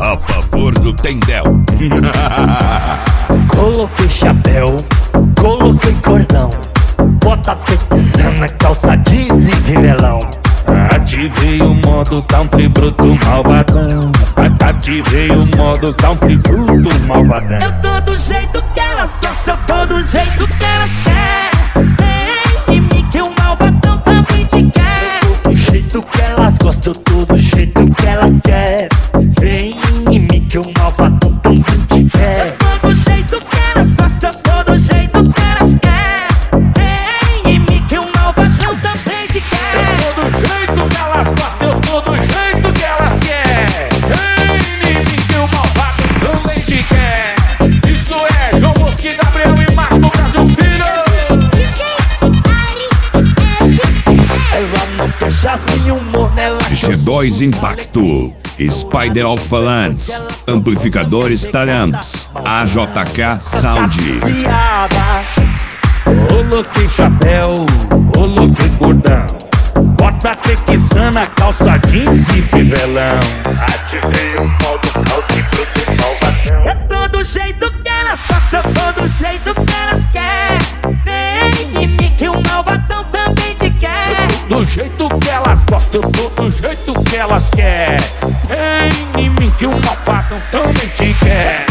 A favor do Tendel. Coloquei chapéu, coloquei cordão, bota texana, calça jeans e vinelão. Ativei o modo country bruto malvadão. Ativei o modo country bruto malvadão. Eu tô do jeito que elas gostam, eu tô do jeito que elas querem. Vem em mim que o malvadão também te quer. Eu tô do jeito que elas gostam, eu tô do jeito que elas querem. Vem em mim que o malvadão também te quer. Eu tô do jeito que elas gostam, eu tô do jeito que elas querem. Vem em mim que o malvadão também te quer. Eu tô do jeito que elas gostam, eu tô do jeito que elas querem. Vem em mim que o malvado também te quer. Isso é João Bosco, Gabriel e Marco Brasil Filho. Ela não deixa assim humor nela. G2 Impacto, Spider Alpha-Lands, Amplificadores Taramps, AJK Sound. Coloquei chapéu, coloquei cordão, bota texana, calça jeans e fivelão. Ativei o modo country bruto malvadão. Eu tô do jeito que elas gostam, eu tô do jeito que elas querem. Vem em mim que o malvadão também te quer. Do jeito que elas gostam, eu tô do jeito que elas querem. Vem em mim que o malvado também te quer.